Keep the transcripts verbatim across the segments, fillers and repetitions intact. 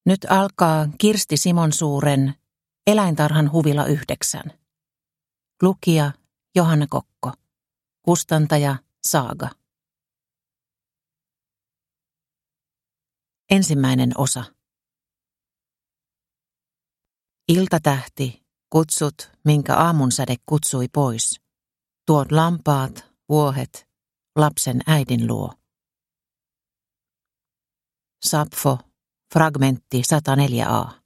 Nyt alkaa Kirsti Simonsuuren Eläintarhan huvila yhdeksän. Lukija Johanna Kokko. Kustantaja Saaga. Ensimmäinen osa. Iltatähti, kutsut, minkä aamunsäde kutsui pois. Tuot lampaat, vuohet, lapsen äidin luo. Sapfo, fragmentti sata neljä a.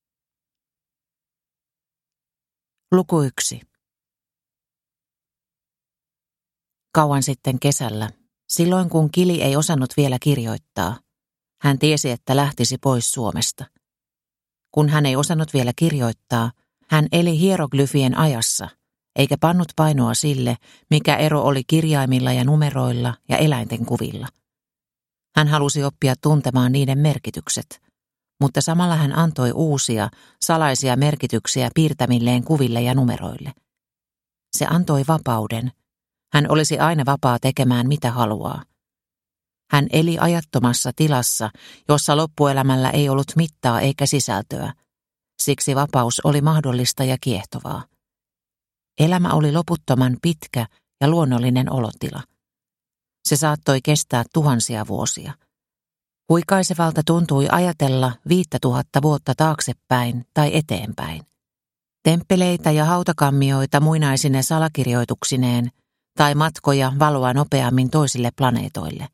Luku yksi. Kauan sitten kesällä, silloin kun Kili ei osannut vielä kirjoittaa, hän tiesi, että lähtisi pois Suomesta. Kun hän ei osannut vielä kirjoittaa, hän eli hieroglyfien ajassa, eikä pannut painoa sille, mikä ero oli kirjaimilla ja numeroilla ja eläinten kuvilla. Hän halusi oppia tuntemaan niiden merkitykset, mutta samalla hän antoi uusia, salaisia merkityksiä piirtämilleen kuville ja numeroille. Se antoi vapauden. Hän olisi aina vapaa tekemään mitä haluaa. Hän eli ajattomassa tilassa, jossa loppuelämällä ei ollut mittaa eikä sisältöä. Siksi vapaus oli mahdollista ja kiehtovaa. Elämä oli loputtoman pitkä ja luonnollinen olotila. Se saattoi kestää tuhansia vuosia. Huikaisevalta tuntui ajatella viittä tuhatta vuotta taaksepäin tai eteenpäin. Temppeleitä ja hautakammioita muinaisine salakirjoituksineen tai matkoja valoa nopeammin toisille planeetoille.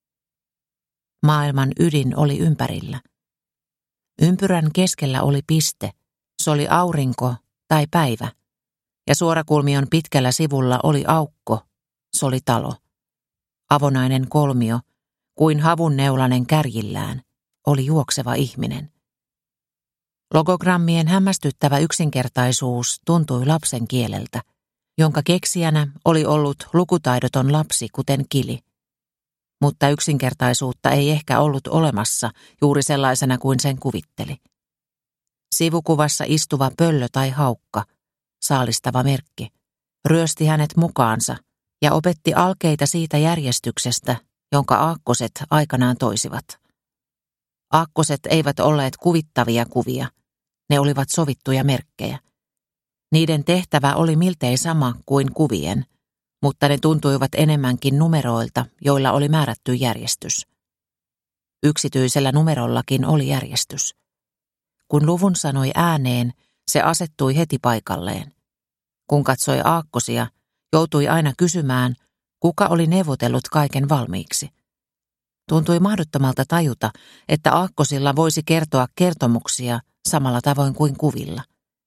Maailman ydin oli ympärillä. Ympyrän keskellä oli piste, se oli aurinko tai päivä, ja suorakulmion pitkällä sivulla oli aukko, se oli talo. Avonainen kolmio, kuin havunneulanen kärjillään, oli juokseva ihminen. Logogrammien hämmästyttävä yksinkertaisuus tuntui lapsen kieleltä, jonka keksijänä oli ollut lukutaidoton lapsi kuten Kili. Mutta yksinkertaisuutta ei ehkä ollut olemassa juuri sellaisena kuin sen kuvitteli. Sivukuvassa istuva pöllö tai haukka, saalistava merkki, ryösti hänet mukaansa ja opetti alkeita siitä järjestyksestä, jonka aakkoset aikanaan toisivat. Aakkoset eivät olleet kuvittavia kuvia, ne olivat sovittuja merkkejä. Niiden tehtävä oli miltei sama kuin kuvien, mutta ne tuntuivat enemmänkin numeroilta, joilla oli määrätty järjestys. Yksityisellä numerollakin oli järjestys. Kun luvun sanoi ääneen, se asettui heti paikalleen. Kun katsoi aakkosia, joutui aina kysymään, kuka oli neuvotellut kaiken valmiiksi. Tuntui mahdottomalta tajuta, että aakkosilla voisi kertoa kertomuksia samalla tavoin kuin kuvilla.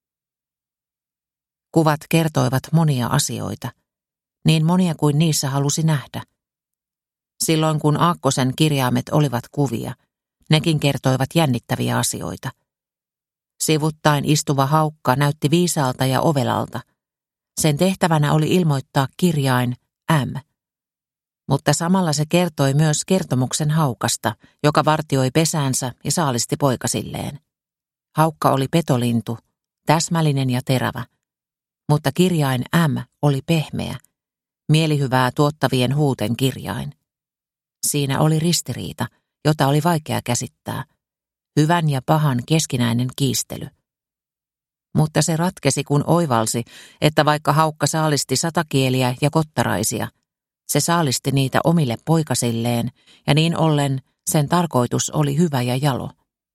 Kuvat kertoivat monia asioita, niin monia kuin niissä halusi nähdä. Silloin kun aakkosen kirjaimet olivat kuvia, nekin kertoivat jännittäviä asioita. Sivuttain istuva haukka näytti viisaalta ja ovelalta. Sen tehtävänä oli ilmoittaa kirjain M. Mutta samalla se kertoi myös kertomuksen haukasta, joka vartioi pesäänsä ja saalisti poikasilleen. Haukka oli petolintu, täsmällinen ja terävä, mutta kirjain M oli pehmeä, mielihyvää tuottavien huuten kirjain. Siinä oli ristiriita, jota oli vaikea käsittää, hyvän ja pahan keskinäinen kiistely. Mutta se ratkesi, kun oivalsi, että vaikka haukka saalisti satakieliä ja kottaraisia, se saalisti niitä omille poikasilleen, ja niin ollen sen tarkoitus oli hyvä ja jalo.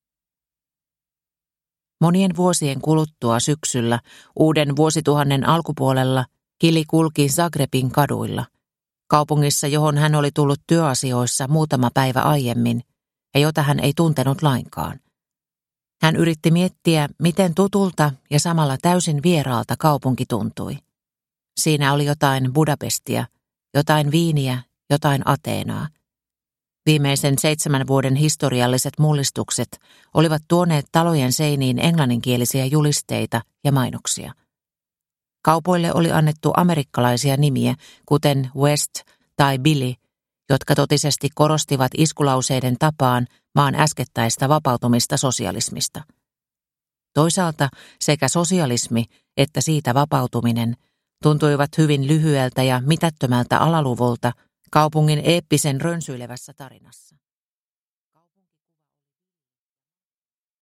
Monien vuosien kuluttua syksyllä, uuden vuosituhannen alkupuolella, Kili kulki Zagrebin kaduilla, kaupungissa, johon hän oli tullut työasioissa muutama päivä aiemmin, ja jota hän ei tuntenut lainkaan. Hän yritti miettiä, miten tutulta ja samalla täysin vieraalta kaupunki tuntui. Siinä oli jotain Budapestia, jotain Viiniä, jotain Ateenaa. Viimeisen seitsemän vuoden historialliset mullistukset olivat tuoneet talojen seiniin englanninkielisiä julisteita ja mainoksia. Kaupoille oli annettu amerikkalaisia nimiä, kuten West tai Billy, jotka totisesti korostivat iskulauseiden tapaan maan äskettäistä vapautumista sosialismista. Toisaalta sekä sosialismi että siitä vapautuminen tuntuivat hyvin lyhyeltä ja mitättömältä alaluvulta kaupungin eeppisen rönsyilevässä tarinassa.